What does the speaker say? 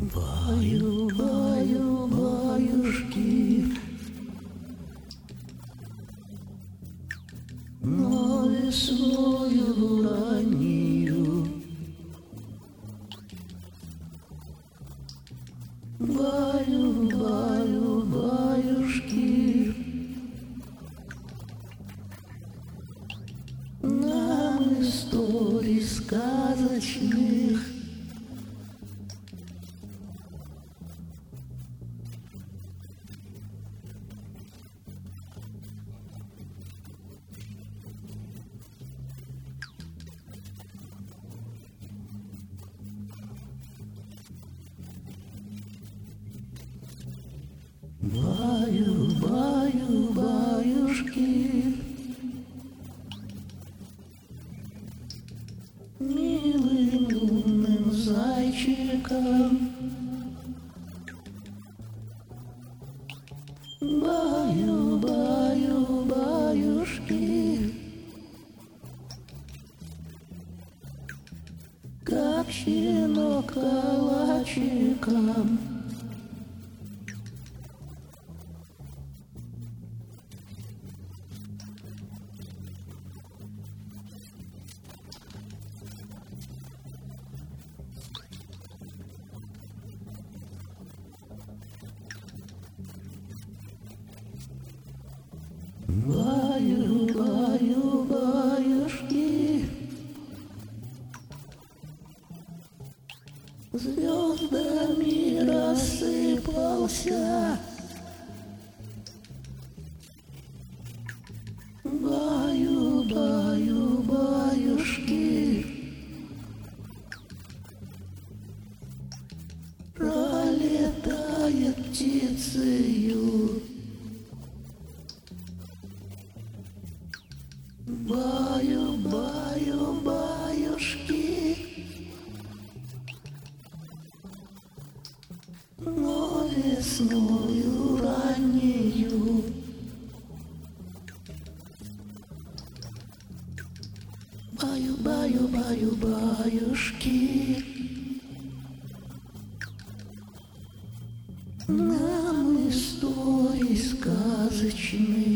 Баю, баю, баюшки, но весною раннею. Баю, баю, баюшки, нам историй сказочных баю, баю, баюшки, милым умным зайчиком. Баю, баю, баюшки, как щенок калачиком. Баю, баю, баюшки, звездами рассыпался. Баю, баю, баюшки, пролетает птицею. Баю, баю, баюшки, но весною раннею. Баю, баю, баю, баюшки, нам историй сказочных